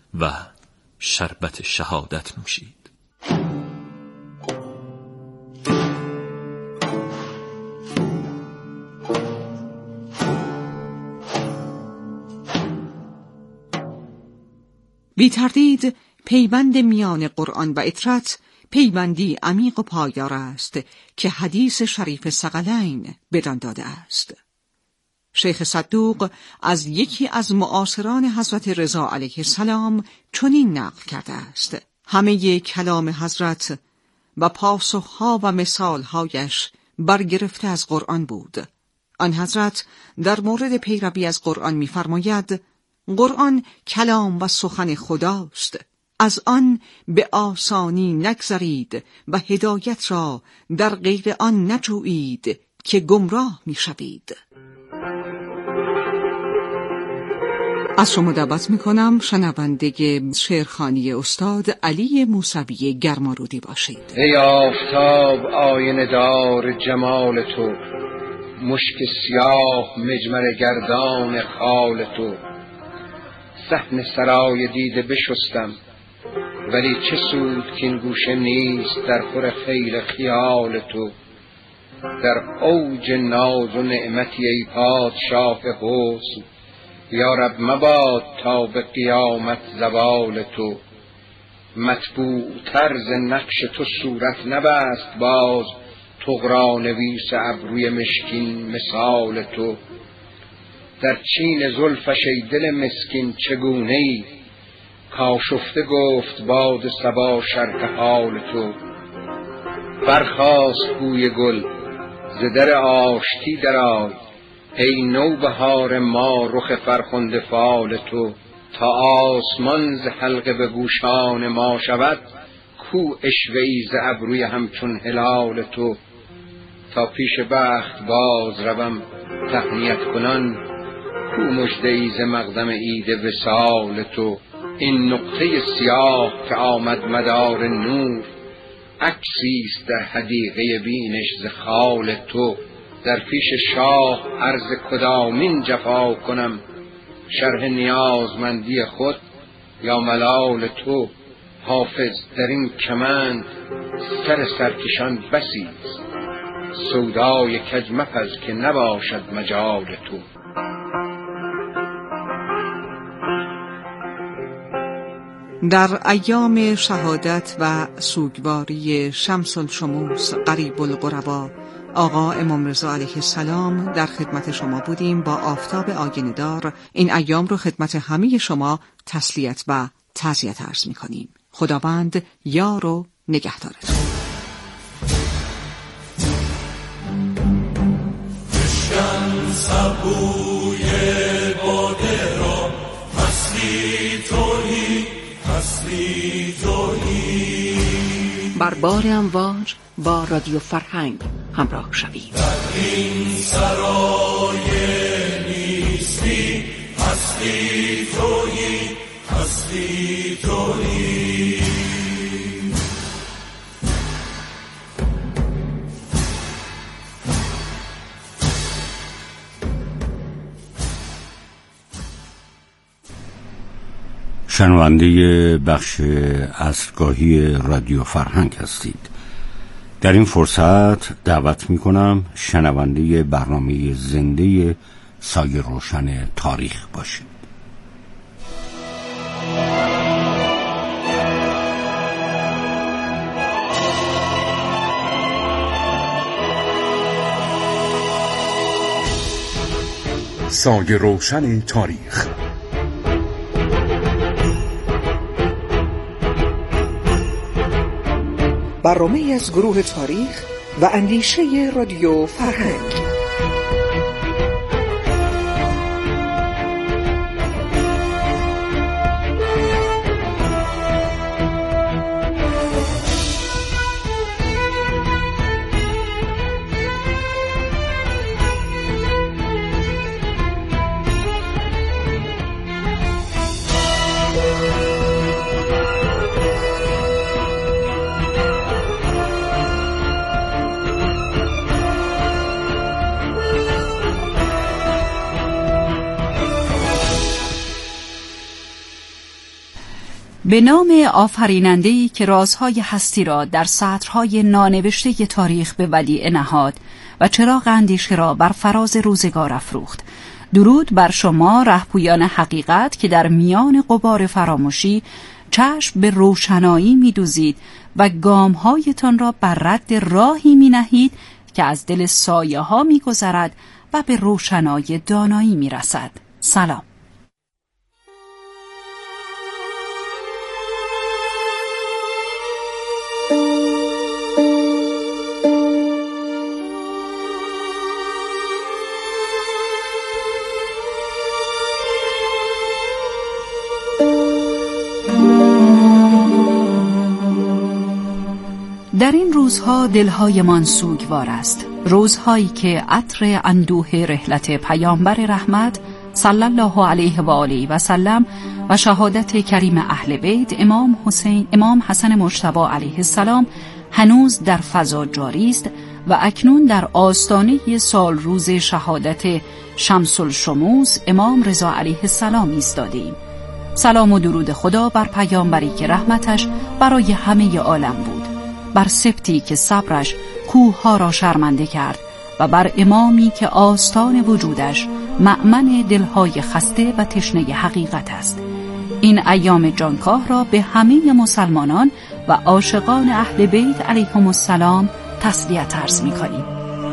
و شربت شهادت نوشید. بی تردید پیوند میان قرآن و اطرت پیوندی عمیق و پایدار است که حدیث شریف ثقلین بدان داده است. شیخ صدوق از یکی از معاصران حضرت رضا علیه السلام چنین نقل کرده است: همه کلام حضرت و پاسخها و مثالهایش برگرفته از قرآن بود. آن حضرت در مورد پیروی از قرآن می‌فرماید: قرآن کلام و سخن خداست، از آن به آسانی نگذرید و هدایت را در غیر آن نجویید که گمراه می‌شوید. از شما دعوت می‌کنم شنونده شعرخوانی استاد علی موسوی گرمارودی باشید. ای آفتاب آینه دار جمال تو، مشک سیاه مجمر گردان خال تو. صحن سرای دیده بشستم ولی چه سود که این گوشه نیست در خور خیل خیال تو. در اوج ناز و نعمتی ای پادشاه حسن، یا رب مباد تا به قیامت زوال تو. مطبوع طرز نقش تو صورت نبست باز، طغرا نویس ابروی مشکین مثال تو. در چین زلفش ای دل مسکین چگونه ای، کاشفته گفت باد صبا شرح حال تو. برخاست بوی گل ز در آشتی درآی، ای نوبهار ما رخ فرخنده فال تو. تا آسمان ز حلقه به گوشان ما شود، کو عشوه‌ای ز ابروی همچون هلال تو. تا پیش بخت باز روم تهنیت کنان، کو مژده‌ای ز مقدم عید وصال تو. این نقطه سیاه که آمد مدار نور، عکسیست در حدیقه بینش ز خال تو. در پیش شاه عرض کدامین جفا کنم، شرح نیازمندی خود یا ملال تو. حافظ در این کمند سر سرکشان بسیست، سودای کج مپز که نباشد مجال تو. در ایام شهادت و سوگواری شمس الشموس قریب القربا آقا امام رضا علیه السلام در خدمت شما بودیم با آفتاب آینه دار. این ایام رو خدمت همه شما تسلیت و تعزیت عرض می‌کنیم. خداوند یار و نگهدارتون. بشکن سبوی باده را، هستی تویی، هستی تویی. بر بار امواج با رادیو فرهنگ همراه شوید. در این سرای نیستی، هستی تویی، هستی تویی. شنونده بخش عصرگاهی رادیو فرهنگ هستید. در این فرصت دعوت می کنم شنونده برنامه زنده سایه روشن تاریخ باشید. سایه روشن تاریخ. برنامه‌ای از گروه تاریخ و اندیشه رادیو فرهنگ. به نام آفریننده‌ای که رازهای هستی را در سطرهای نانوشته تاریخ به ودیعه نهاد و چراغ اندیشه را بر فراز روزگار افروخت. درود بر شما رهپویان حقیقت که در میان غبار فراموشی چشم به روشنایی می‌دوزید و گام‌هایتان را بر رد راهی می‌نهید که از دل سایه‌ها می‌گذرد و به روشنایی دانایی می‌رسد. سلام. در این روزها دلهایمان سوگوار است، روزهایی که عطر اندوه رحلت پیامبر رحمت صلی الله علیه و آله و سلم و شهادت کریم اهل بیت امام حسن مجتبی علیه السلام هنوز در فضا جاری است و اکنون در آستانه سال روز شهادت شمس الشموس امام رضا علیه السلام ایستادیم. سلام و درود خدا بر پیامبری که رحمتش برای همه عالم بود، بر سبتی که صبرش کوه‌ها را شرمنده کرد و بر امامی که آستان وجودش مأمن دلهای خسته و تشنه حقیقت است. این ایام جانکاه را به همه مسلمانان و عاشقان اهل بیت علیهم السلام تسلیت عرض می‌کنیم.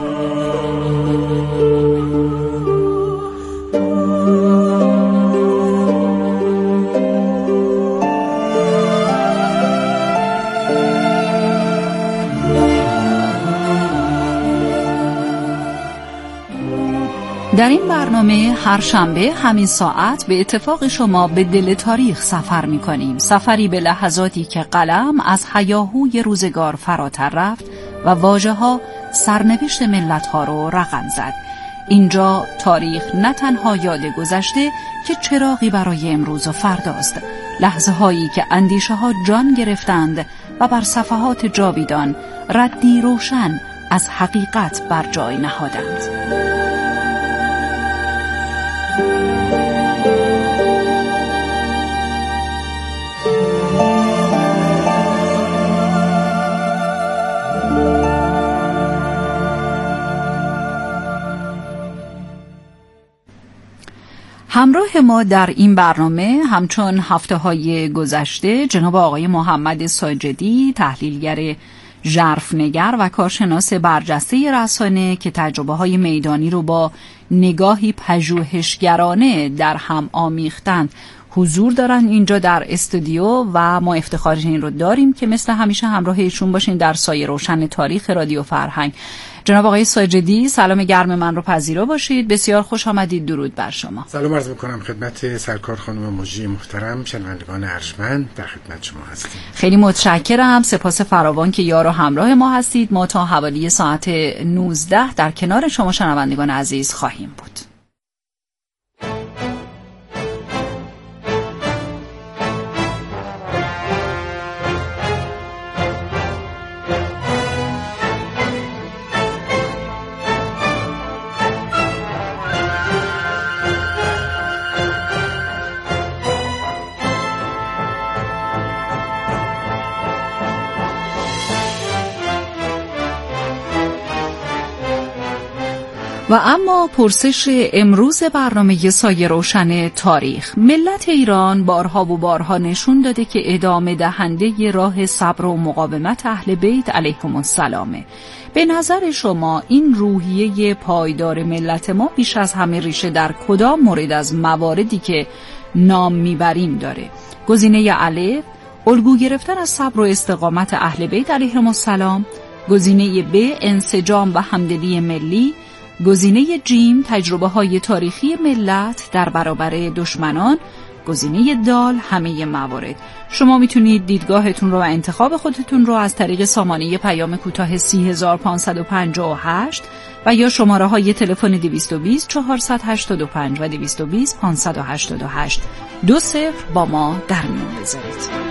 در این برنامه هر شنبه همین ساعت به اتفاق شما به دل تاریخ سفر می‌کنیم، سفری به لحظاتی که قلم از هیاهوی روزگار فراتر رفت و واژه‌ها سرنوشت ملت‌ها رو رقم زد. اینجا تاریخ نه تنها یاد گذشته که چراغی برای امروز و فرداست، لحظه‌هایی که اندیشه‌ها جان گرفتند و بر صفحات جاویدان ردی روشن از حقیقت بر جای نهادند. همراه ما در این برنامه همچون هفته‌های گذشته جناب آقای محمد ساجدی، تحلیلگر ژرفنگر و کارشناس برجسته رسانه که تجربه‌های میدانی رو با نگاهی پژوهشگرانه در هم آمیختند حضور دارن اینجا در استودیو و ما افتخار این رو داریم که مثل همیشه همراه ایشون باشین در سایه روشن تاریخ رادیو فرهنگ. جناب آقای ساجدی، سلام گرم من رو پذیرا باشید. بسیار خوش آمدید. درود بر شما. سلام عرض می‌کنم خدمت سرکار خانم مجری محترم، شنوندگان ارجمند در خدمت شما هستیم. خیلی متشکرم، سپاس فراوان که یار و همراه ما هستید. ما تا حوالی ساعت 19 در کنار شما شنوندگان عزیز خواهیم بود. و اما پرسش امروز برنامه سایه روشن تاریخ: ملت ایران بارها و بارها نشون داده که ادامه دهنده راه صبر و مقاومت اهل بیت علیهم السلامه. به نظر شما این روحیه پایدار ملت ما بیش از همه ریشه در کدام مورد از مواردی که نام میبریم داره؟ گزینه الف، الگو گرفتن از صبر و استقامت اهل بیت علیهم السلام. گزینه ب، انسجام و همدلی ملی. گزینه جیم، تجربه های تاریخی ملت در برابر دشمنان. گزینه دال، همه موارد. شما میتونید دیدگاهتون رو و انتخاب خودتون رو از طریق سامانه پیام کوتاه 30558 و یا شماره های تلفن 220 485 و 220 588 20 با ما در میون بذارید.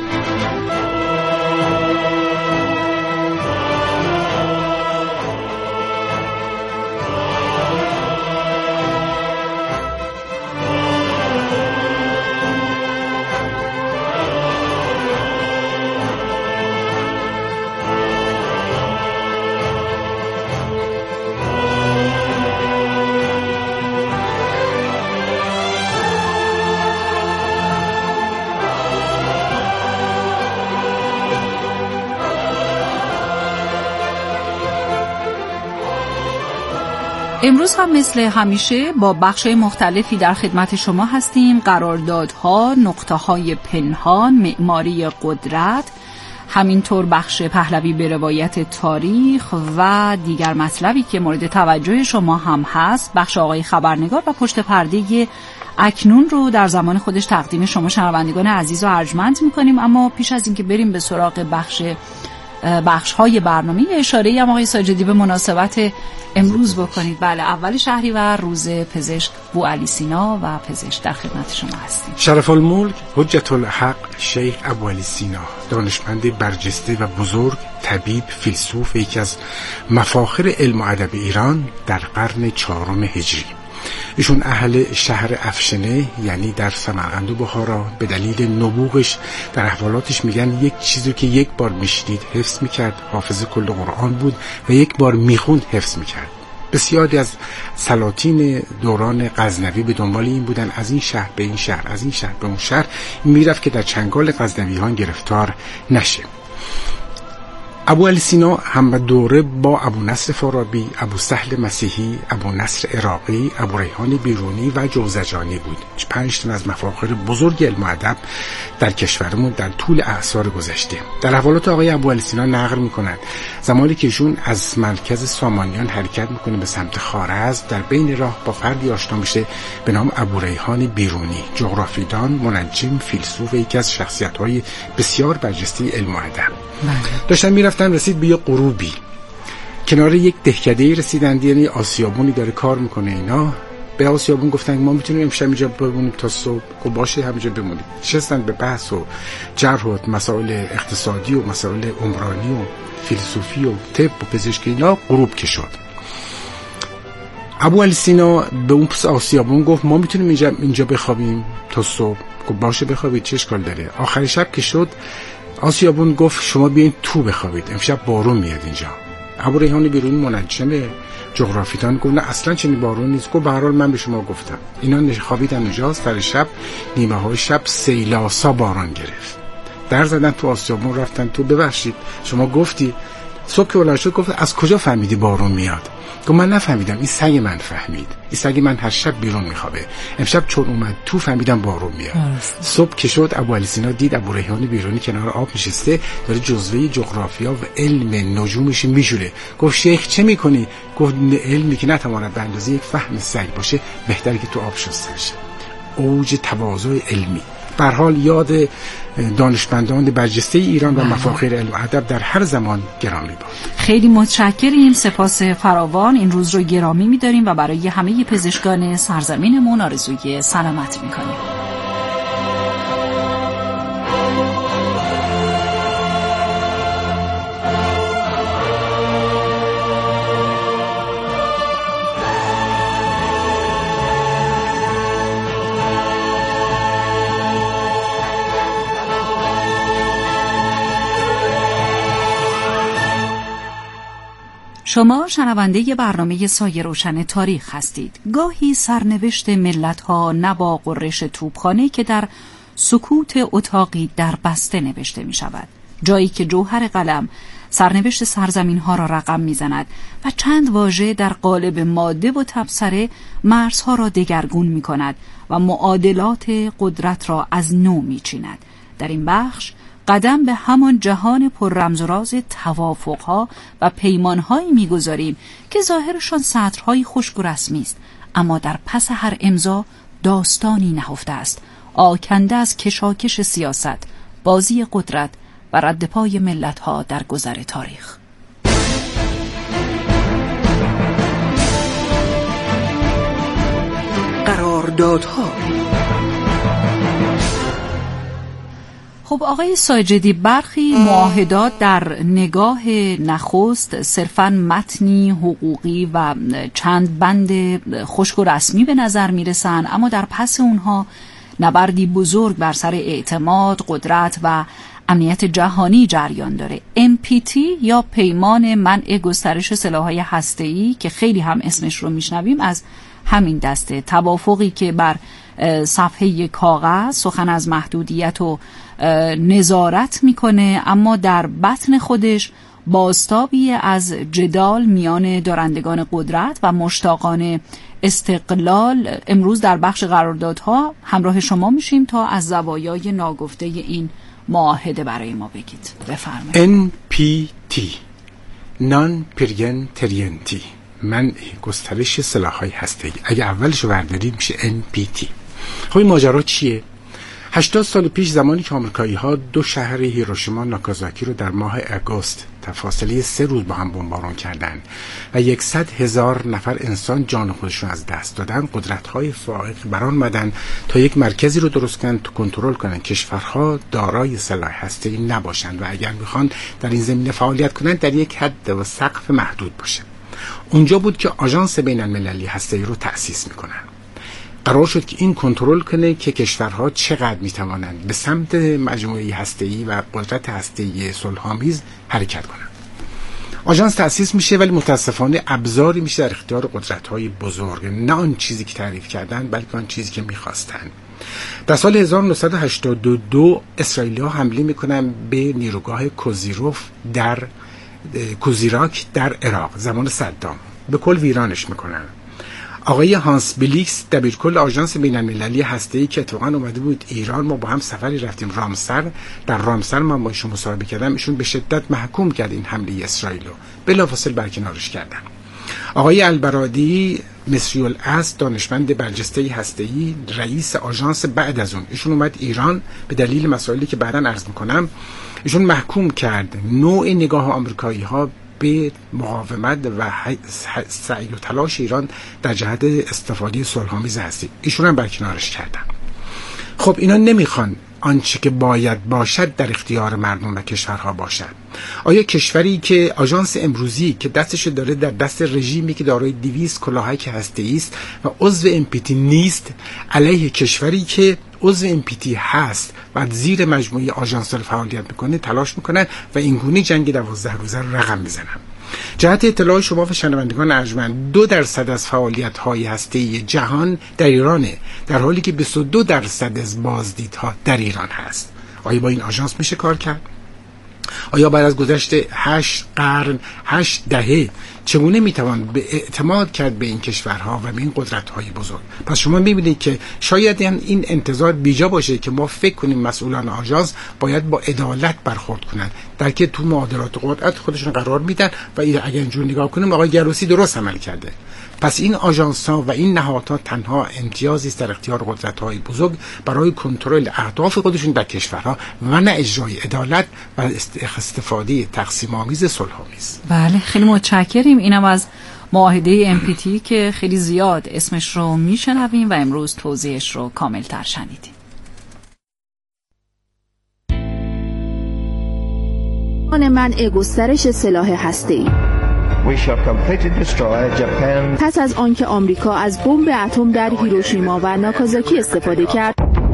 امروز هم مثل همیشه با بخش‌های مختلفی در خدمت شما هستیم. قراردادها، نقطه‌های پنهان، معماری قدرت، همینطور بخش پهلوی به روایت تاریخ و دیگر مطلبی که مورد توجه شما هم هست. بخش آقای خبرنگار و پشت پرده اکنون رو در زمان خودش تقدیم شما شنوندگان عزیز و ارجمند می‌کنیم. اما پیش از اینکه بریم به سراغ بخش‌های برنامه، اشاره‌ای هم آقای ساجدی به مناسبت امروز بکنید. بله، اول شهریور روز پزشک بوعلی سینا و پزشک در خدمت شما هستیم. شرف الملک حجت الحق شیخ ابوعلی سینا، دانشمند برجسته و بزرگ، طبیب، فیلسوف، یکی از مفاخر علم و ادب ایران در قرن 4 هجری. ایشون اهل شهر افشنه یعنی در سمرقند و بخارا، به دلیل نبوغش در احوالاتش میگن یک چیزی که یک بار میشنید حفظ میکرد، حافظ کل قرآن بود و یک بار میخوند حفظ میکرد. بسیاری از سلاطین دوران غزنوی به دنبال این بودن از این شهر به این شهر، از این شهر به اون شهر میرفت که در چنگال غزنویان گرفتار نشه. ابوعلی سینا هم دوره با ابو نصر فارابی، ابو سهل مسیحی، ابو نصر عراقی، ابو ریحان بیرونی و جوزجانی بود. 5 تن از مفاخر بزرگ علم و ادب در کشورمون در طول اعصار گذشته. در احوالات آقای ابوعلی سینا نقل میکنند زمانی که ایشون از مرکز سامانیان حرکت میکنه به سمت خوارزم، در بین راه با فردی آشنا میشه به نام ابو ریحان بیرونی، جغرافیدان، منجم، فیلسوف و یکی از شخصیت‌های بسیار برجسته علم و ادب. داشتن میرفتن، رسید به یه غروبی، کنار یک دهکده‌ای رسیدند، یعنی آسیابونی داره کار میکنه. اینا به آسیابون گفتن ما میتونیم امشب اینجا بمونیم تا صبح. که باشه همینجا بمونیم. نشستن به بحث و جرح و مسائل اقتصادی و مسائل عمرانی و فیلسوفی و طب و پزشکی. اینا غروب که شد، ابوعلی سینا به اون آسیابون گفت ما میتونیم اینجا بخوابیم تا صبح. که باشه بخوابید، چه اشکال داره. آخر شب که شد، آسیابون گفت شما بیاین تو بخوابید، امشب بارون میاد اینجا. ابو ریحان بیرونی منجم جغرافیدان گفت نه اصلا چنین بارون نیست. گفت به هر حال من به شما گفتم. اینا خوابیدن اونجا. سر شب نیمه های شب سیلاسا باران گرفت، در زدن تو آسیابون، رفتن تو. ببخشید شما گفتی. صبح که بلند شد گفت از کجا فهمیدی بارون میاد؟ گفت من نفهمیدم، این سگ من فهمید. این سگ من هر شب بیرون میخوابه، امشب چون اومد تو فهمیدم بارون میاد. صبح که شد، ابوعلی سینا دید ابو ریحان بیرونی کنار آب نشسته، داره جزوه جغرافیا و علم نجومش میجوره. گفت شیخ چه میکنی؟ گفت علمی که نتواند به اندازه یک فهم سگ باشه بهتره که تو آب شسته بشه. اوج تواضع علمی. به هر حال یاد دانشمندان برجسته ایران و مفاخر علم و ادب در هر زمان گرامی باد. خیلی متشکریم، سپاس فراوان. این روز رو گرامی می‌داریم و برای همه پزشکان سرزمینمون آرزوی سلامت می‌کنیم. شما شنونده برنامه سایه روشن تاریخ هستید. گاهی سرنوشت ملت‌ها نه با غرش توپخانه که در سکوت اتاقی در بسته نوشته می شود. جایی که جوهر قلم سرنوشت سرزمین‌ها را رقم می‌زند و چند واژه در قالب ماده و تبصره مرزها را دگرگون می‌کند و معادلات قدرت را از نو می‌چیند. در این بخش قدم به همان جهان پر رمز و راز توافق‌ها و پیمان‌هایی می‌گذاریم که ظاهرشان سطرهای خشک و رسمی است، اما در پس هر امضا داستانی نهفته است، آکنده از کشاکش سیاست، بازی قدرت و رد پای ملت‌ها در گذر تاریخ. قراردادها. خب آقای ساجدی، برخی معاهدات در نگاه نخست صرفاً متنی حقوقی و چند بند خشک و رسمی به نظر میرسن، اما در پس اونها نبردی بزرگ بر سر اعتماد، قدرت و امنیت جهانی جریان داره. NPT یا پیمان منع گسترش سلاح‌های هسته‌ای که خیلی هم اسمش رو میشنویم از همین دسته، توافقی که بر صفحه کاغذ سخن از محدودیت و نظارت میکنه، اما در بطن خودش بازتابی از جدال میان دارندگان قدرت و مشتاقان استقلال امروز در بخش قراردادها همراه شما میشیم تا از زوایای ناگفته این معاهده برای ما بگید. بفرمایید. NPT نان پریگن ترینتی، من گسترش سلاح‌های هسته‌ای. اگه اولش رو برداریم میشه NPT. خب این ماجرا چیه؟ 80 سال پیش زمانی که آمریکایی‌ها 2 شهر هیروشیما و ناکازاکی رو در ماه آگوست تا فاصله 3 روز با هم بمباران کردند و 100,000 نفر انسان جان خودشون از دست دادن، قدرت‌های فائق برآن اومدن تا یک مرکزی رو درست کنن تا کنترل کنن کشورها دارای سلاح هسته‌ای نباشند و اگر میخوان در این زمینه فعالیت کنن در یک حد و سقف محدود باشه. اونجا بود که آژانس بین‌المللی هسته‌ای رو تأسیس میکنن. قرار شد که این کنترل کنه که کشورها چقدر میتوانند به سمت مجموعه هسته‌ای و قدرت هسته‌ای صلح‌آمیز حرکت کنند. آژانس تأسیس میشه ولی متاسفانه ابزاری میشه در اختیار قدرت‌های بزرگ، نه آن چیزی که تعریف کردن بلکه آن چیزی که میخواستن. در سال 1982 اسرائیلی‌ها حمله میکنن به نیروگاه کوزیراک در عراق زمان صدام، به کل ویرانش میکنن. آقای هانس بلیکس دبیرکل آژانس بین‌المللی هسته‌ای که اتفاقا اومده بود ایران، ما با هم سفری رفتیم رامسر، در رامسر من با ایشون مصاحبه کردم، ایشون به شدت محکوم کرد این حمله اسرائیل رو، بلافاصله برکنارش کردن. آقای البرادی مصری الاصل دانشمند برجسته هسته‌ای رئیس آژانس بعد از اون، ایشون اومد ایران به دلیل مسائلی که بعداً عرض می‌کنم، ایشون محکوم کرد نوع نگاه آمریکایی‌ها به مقاومت و سعی و تلاش ایران در جهت استفاده صلح‌آمیز هستی، ایشون هم برکنارش کردن. خب اینا نمیخوان آنچه که باید باشد در اختیار مردم و کشورها باشد. آیا کشوری که آژانس امروزی که دستش داره در دست رژیمی که دارای 200 کلاهک هسته‌ای است و عضو NPT نیست، علیه کشوری که عضو NPT هست و زیر مجموعه آژانس فعالیت میکنه تلاش میکنن و اینگونه جنگ 12 روزه رقم میزنن؟ جهت اطلاع شما و شنوندگان ارجمند، 2% از فعالیت‌های هسته‌ای جهان در ایرانه، در حالی که 22% از بازدیدها در ایران هست. آیا با این آژانس میشه کار کرد؟ آیا بعد از گذشت 8 قرن 8 دهه چگونه میتوان به اعتماد کرد به این کشورها و به این قدرت‌های بزرگ؟ پس شما میبینید که شاید این انتظار بیجا باشه که ما فکر کنیم مسئولان آژانس باید با عدالت برخورد کنند، در که تو معادلات قدرت خودشون قرار میدن و اگر اینجور نگاه کنیم آقای گروسی درست عمل کرده. پس این آژانس‌ها و این نهادها تنها امتیازی است در اختیار قدرت‌های بزرگ برای کنترل اهداف خودشون در کشورها و نه اجرای عدالت و استفاده تقسیم‌آمیز صلح‌آمیز. بله، خیلی متشکریم. اینم از معاهده NPT که خیلی زیاد اسمش رو میشنویم و امروز توضیحش رو کامل‌تر شنیدیم. منع گسترش سلاح هسته‌ای. پس از آنکه آمریکا از بمب اتم در هیروشیما و ناکازاکی استفاده کرد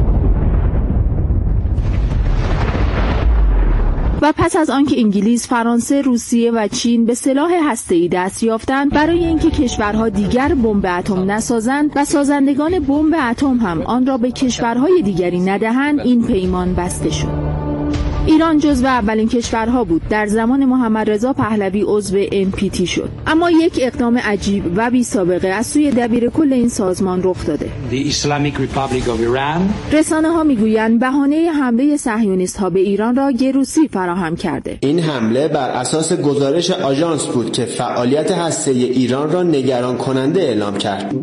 و پس از آنکه انگلیس، فرانسه، روسیه و چین به سلاح هسته‌ای دست یافتند، برای اینکه کشورها دیگر بمب اتم نسازند و سازندگان بمب اتم هم آن را به کشورهای دیگری ندهند، این پیمان بسته شد. ایران جزو اولین کشورها بود در زمان محمد رضا پهلوی عضو NPT شد، اما یک اقدام عجیب و بی سابقه از سوی دبیرکل این سازمان رخ داده. رسانه‌ها میگویند بهانه حمله صهیونیست‌ها به ایران را گروسی فراهم کرده. این حمله بر اساس گزارش آژانس بود که فعالیت هسته‌ای ایران را نگران کننده اعلام کرد.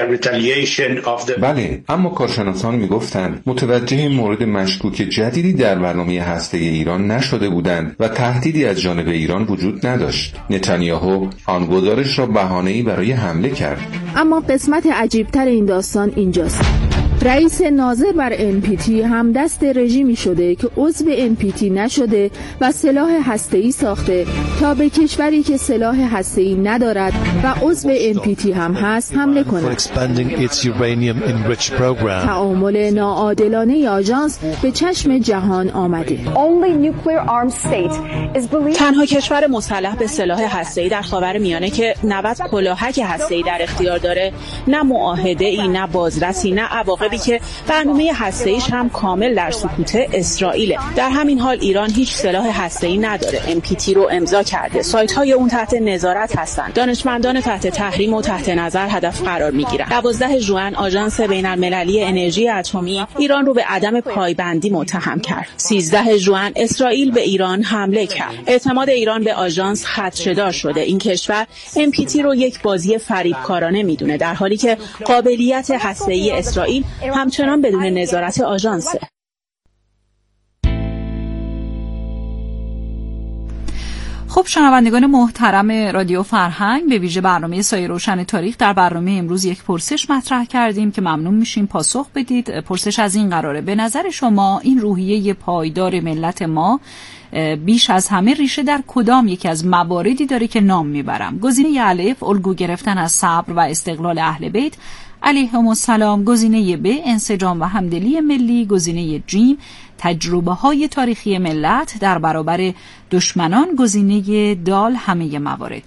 بله، اما کارشناسان میگفتند متوجه مورد مشکوک جدیدی در برنامه هسته ایران نشده بودند و تهدیدی از جانب ایران وجود نداشت. نتانیاهو آن گزارش را بهانه‌ای برای حمله کرد. اما قسمت عجیبتر این داستان اینجاست. رئیس ناظر بر NPT هم دست رژیمی شده که عضو NPT نشده و سلاح هسته‌ای ساخته تا به کشوری که سلاح هسته‌ای ندارد و عضو NPT هم هست حمله کند. تعامل ناعادلانه آژانس به چشم جهان آمده. تنها کشور مسلح به سلاح هسته‌ای در خاورمیانه که 90 کلاهک هسته‌ای در اختیار داره، نه معاهده‌ای، نه بازرسی، نه عواقب حالی که برنامه هسته‌ایش هم کامل در سکوت اسرائیل. در همین حال ایران هیچ سلاح هسته‌ای نداره. NPT رو امضا کرده. سایت‌های اون تحت نظارت هستند. دانشمندان تحت تحریم و تحت نظر هدف قرار می‌گیرند. 12 ژوئن آژانس بین‌المللی انرژی اتمی ایران رو به عدم پایبندی متهم کرد. 13 ژوئن اسرائیل به ایران حمله کرد. اعتماد ایران به آژانس خدشه‌دار شده. این کشور NPT رو یک بازی فریبکارانه میدونه، در حالی که قابلیت هسته‌ای اسرائیل همچنان بدون نظارت آژانسه. خب شنوندگان محترم رادیو فرهنگ، به ویژه برنامه سایه روشن تاریخ، در برنامه امروز یک پرسش مطرح کردیم که ممنون میشیم پاسخ بدید. پرسش از این قراره: به نظر شما این روحیه پایدار ملت ما بیش از همه ریشه در کدام یکی از مواردی داره که نام میبرم؟ گزینه الف الگو گرفتن از صبر و استقلال اهل بیت علیهم السلام، گزینه ب انسجام و همدلی ملی، گزینه جیم تجربه های تاریخی ملت در برابر دشمنان، گزینه دال همه موارد.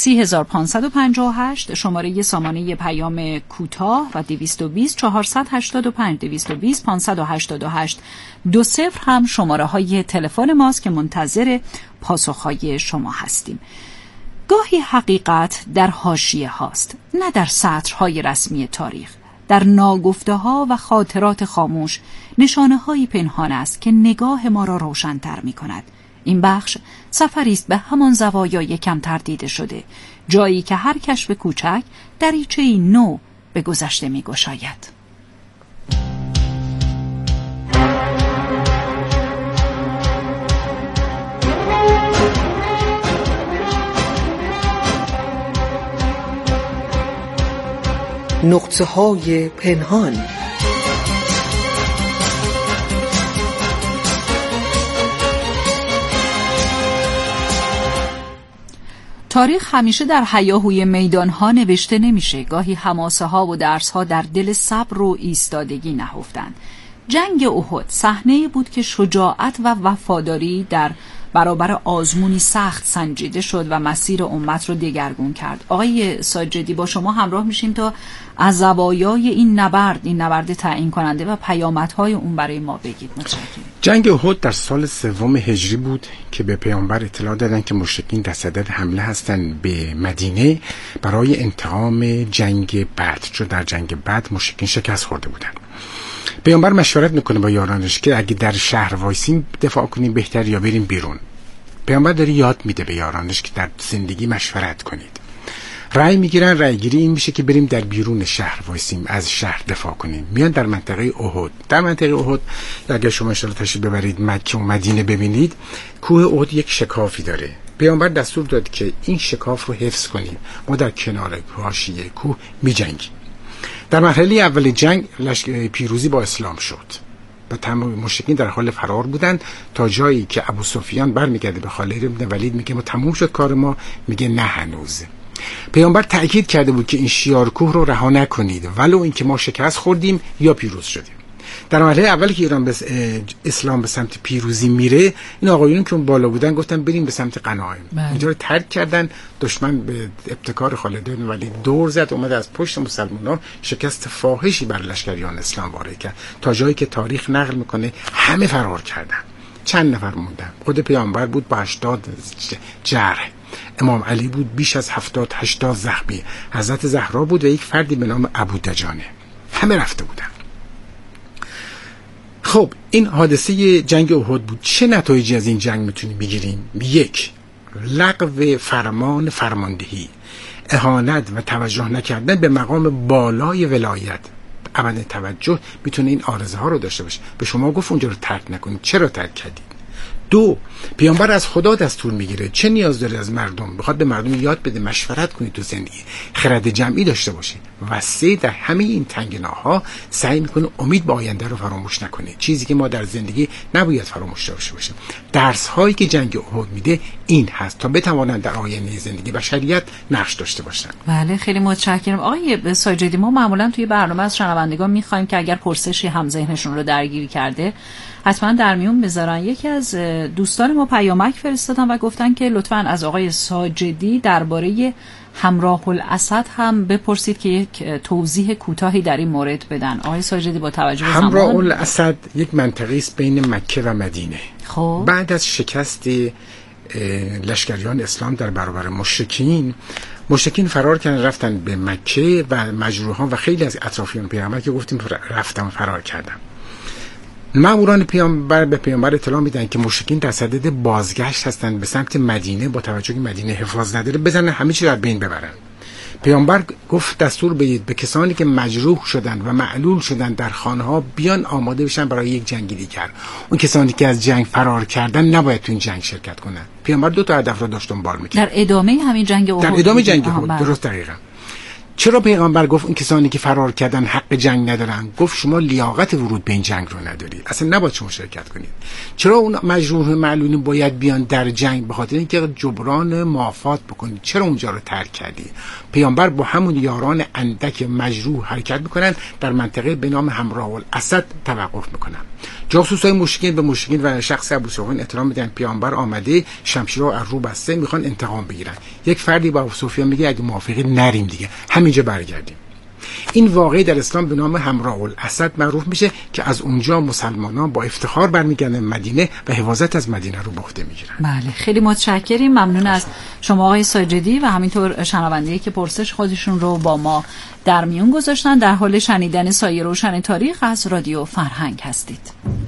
3558 شماره سامانه پیام کوتاه و 220 485 220 588 20 هم شماره های تلفن ماست که منتظر پاسخهای شما هستیم. گاهی حقیقت در حاشیه هاست، نه در سطرهای رسمی تاریخ. در ناگفته ها و خاطرات خاموش نشانه هایی پنهان است که نگاه ما را روشن‌تر می کند. این بخش سفری است به همان زوایای کمتر دیده شده، جایی که هر کشف کوچک دریچه‌ای نو به گذشته می گشاید. نقطه‌های پنهان. تاریخ همیشه در هیاهوی میدان‌ها نوشته نمیشه. گاهی حماسه‌ها و درس‌ها در دل صبر و ایستادگی نهفتند. جنگ احد صحنه‌ای بود که شجاعت و وفاداری در برابر آزمونی سخت سنجیده شد و مسیر امت رو دگرگون کرد. آقای ساجدی، با شما همراه میشیم تا از زوایای این نبرد تعیین کننده و پیامدهای اون برای ما بگید. متشکرم. جنگ احد در سال 3 هجری بود که به پیامبر اطلاع دادن که مشرکین در صدد حمله هستند به مدینه برای انتقام جنگ بدر، چون در جنگ بدر مشرکین شکست خورده بودند. پیامبر مشورت میکنه با یارانش که اگه در شهر وایسیم دفاع کنیم بهتر یا بریم بیرون. پیامبر داره یاد میده به یارانش که در زندگی مشورت کنید. رأی میگیرن، رأی گیری این میشه که بریم در بیرون شهر وایسیم، از شهر دفاع کنیم. میان در منطقه احد. در منطقه احد اگه شما انشالله تشریف ببرید مکه و مدینه ببینید، کوه احد یک شکافی داره. پیامبر دستور داد که این شکاف رو حفظ کنیم. ما در کنار حاشیه کوه میجنگیم. در مرحله اول جنگ پیروزی با اسلام شد و تمام مشرکین در حال فرار بودند تا جایی که ابو سفیان برمیگرده به خالد بن ولید میگه ما تموم شد کار ما، میگه نه هنوز. پیامبر تأکید کرده بود که این شیارکوه رو رها نکنید ولو اینکه ما شکست خوردیم یا پیروز شدیم. در مرحله اولی که ایران اسلام به سمت پیروزی میره، این آقایون که اون بالا بودن گفتن بریم به سمت غنایم. اینجا رو ترک کردن. دشمن به ابتکار خالد بن ولید دور زد، اومد از پشت مسلمانان شکست فاحشی بر لشکریان اسلام وارد کرد تا جایی که تاریخ نقل میکنه همه فرار کردن. چند نفر موندن. خود پیامبر بود با 80 جرح، امام علی بود بیش از 70-80 زخمی، حضرت زهرا بود و یک فردی به نام ابو دجانه. همه رفته بودن. خب این حادثه جنگ احد بود. چه نتایجی از این جنگ میتونیم بگیریم؟ 1. لغو فرماندهی، اهانت و توجه نکردن به مقام بالای ولایت. عمل توجه میتونه این عارضه ها رو داشته باشه. به شما گفت اونجا رو ترک نکنید، چرا ترک کردید؟ 2. پیامبر از خدا دستور میگیره، چه نیاز داره از مردم؟ بخواد به مردم یاد بده مشورت کنید تو زندگی، خرد جمعی داشته باشید. و 3. در همه این تنگناها سعی میکنه امید به آینده رو فراموش نکنه، چیزی که ما در زندگی نباید فراموش داشته باشیم. درس هایی که جنگ احد میده این هست تا بتوانند در آینده زندگی بشریت نقش داشته باشن. بله خیلی متشکرم. آقای ساجدی، ما معمولا توی برنامه از شنوندگان میخوایم که اگر پرسشی هم ذهنشون رو درگیر کرده حتما در میون بذارن. یکی از دوستان ما پیامک فرستادن و گفتن که لطفاً از آقای ساجدی درباره همراه الاسد هم بپرسید که یک توضیح کوتاهی در این مورد بدن. آقای ساجدی با توجه به زمان، همراه الاسد یک منطقه است بین مکه و مدینه. خب بعد از شکست لشکریان اسلام در برابر مشرکین فرار کردن، رفتن به مکه و مجروحان و خیلی از اطرافیان پیامبر که گفتیم رفتن فرار کردن. ماموران پیامبر به پیامبر اطلاع میدن که مشرکین در صدد بازگشت هستن به سمت مدینه، با توجه که مدینه حفاظ نداره بزنن همه چیز رو از بین ببرن. پیامبر گفت دستور بدید به کسانی که مجروح شدن و معلول شدن در خانه‌ها بیان آماده بشن برای یک جنگ دیگر. اون کسانی که از جنگ فرار کردن نباید تو این جنگ شرکت کنن. پیامبر دو تا هدف رو داشت دنبال می‌کرد. در ادامه همین جنگ احد. در ادامه جنگ احد، درست دقیقاً. چرا پیغمبر گفت این کسانی که فرار کردن حق جنگ ندارن؟ گفت شما لیاقت ورود به این جنگ رو ندارید، اصلا نباید شما شرکت کنید. چرا اون مجروح معلولین باید بیان در جنگ؟ به خاطر اینکه جبران معافات بکنید. چرا اونجا رو ترک کردید؟ پیامبر با همون یاران اندک مجروح حرکت میکنن، در منطقه به نام همراه الاسد توقف میکنن. جاسوسای مشرکین به مشرکین و شخص ابو سفیان اطلاع میدن پیامبر آمده، شمشیرها از رو بسته، میخوان انتقام بگیرن. یک فردی با ابو سفیان میگه اگه موافقی نریم دیگه، همینجا برگردیم. این واقعه در اسلام به نام همراه الاسد معروف میشه که از اونجا مسلمانان با افتخار برمیگردن مدینه و حفاظت از مدینه رو به عهده میگیرن. بله، خیلی متشکریم. ممنون از شما آقای ساجدی و همینطور شنونده‌ای که پرسش خودشون رو با ما در میون گذاشتن. در حال شنیدن سایه روشن تاریخ از رادیو فرهنگ هستید.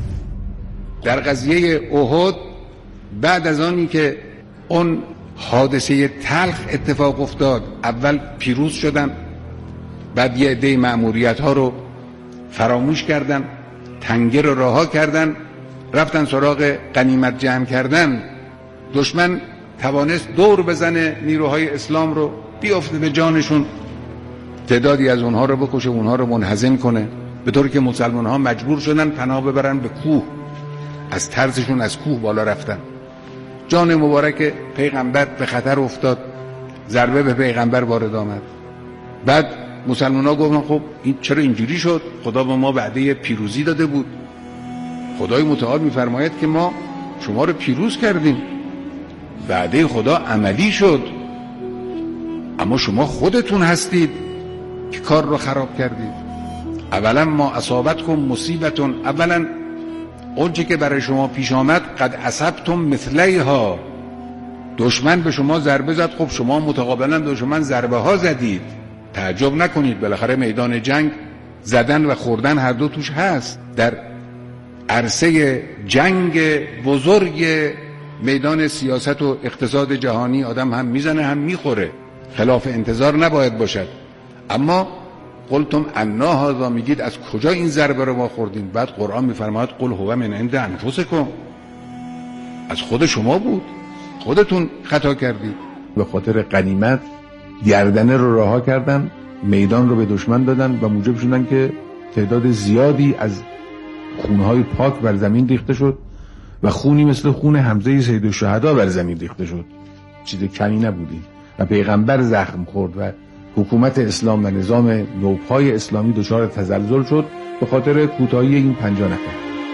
در قضیه احد بعد از آنی که اون حادثه تلخ اتفاق افتاد، اول پیروز شدن، بعد یه عده مأموریت ها رو فراموش کردن، تنگه رو رها کردن، رفتن سراغ غنیمت جمع کردن. دشمن توانست دور بزنه نیروهای اسلام رو، بیافته به جانشون، تعدادی از اونها رو بکشه، اونها رو منهزم کنه، به طوری که مسلمان ها مجبور شدن پناه ببرن به کوه. از ترسشون از کوه بالا رفتن. جان مبارک پیغمبر به خطر افتاد، ضربه به پیغمبر وارد آمد. بعد مسلمان ها گفتن خب این چرا اینجوری شد؟ خدا به ما وعده پیروزی داده بود. خدای متعال میفرماید که ما شما رو پیروز کردیم، وعده خدا عملی شد، اما شما خودتون هستید که کار رو خراب کردید. اولا ما اصابتکم مصیبتون، اولا اونچه که برای شما پیش آمد قد اصبتم مثلیها، دشمن به شما ضربه زد، خب شما متقابلا دشمن ضربه ها زدید. تعجب نکنید، بالاخره میدان جنگ زدن و خوردن هر دو توش هست. در عرصه جنگ بزرگ میدان سیاست و اقتصاد جهانی آدم هم میزنه هم میخوره، خلاف انتظار نباید باشد. اما قلتم انا هذا، میگید از کجا این ضربه رو ما خوردیم؟ بعد قرآن میفرماید قل هو من عند انفسکم، از خود شما بود، خودتون خطا کردید. به خاطر غنیمت گردنه رو رها کردن، میدان رو به دشمن دادن و موجب شدن که تعداد زیادی از خونهای پاک بر زمین ریخته شد و خونی مثل خون حمزه سید الشهدا بر زمین ریخته شد، چیز کمی نبودی. و پیغمبر زخم خورد و حکومت اسلام و نظام نوپای اسلامی دچار تزلزل شد به خاطر کوتاهی این 50 نفر.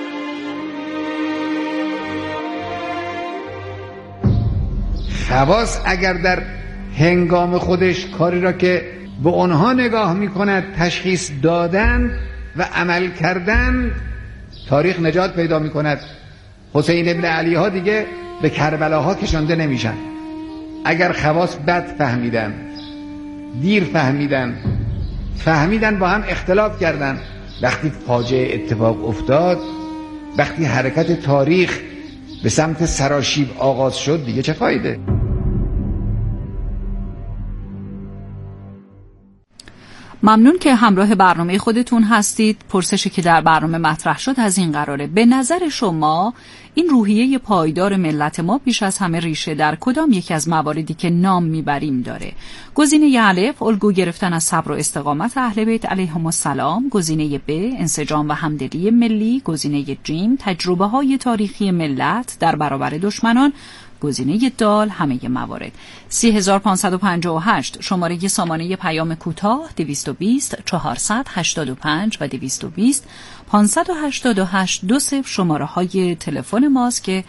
خواص اگر در هنگام خودش کاری را که به آنها نگاه می‌کند تشخیص دادن و عمل کردن، تاریخ نجات پیدا می‌کند. حسین ابن علی ها دیگه به کربلاها کشانده نمیشن. اگر خواص بد فهمیدن، دیر فهمیدن با هم اختلاف کردن، وقتی فاجعه اتفاق افتاد، وقتی حرکت تاریخ به سمت سراشیب آغاز شد، دیگه چه فایده؟ ممنون که همراه برنامه خودتون هستید. پرسشی که در برنامه مطرح شد از این قراره: به نظر شما این روحیه پایدار ملت ما بیش از همه ریشه در کدام یکی از مواردی که نام میبریم داره؟ گزینه الف الگو گرفتن از صبر و استقامت اهل بیت علیهم السلام، گزینه ب انسجام و همدلی ملی، گزینه ج تجربه های تاریخی ملت در برابر دشمنان، گزینه دال همه موارد. 3558 شماره سامانه پیام کوتاه 220 485 و 220 588 20 شماره های تلفن ماست که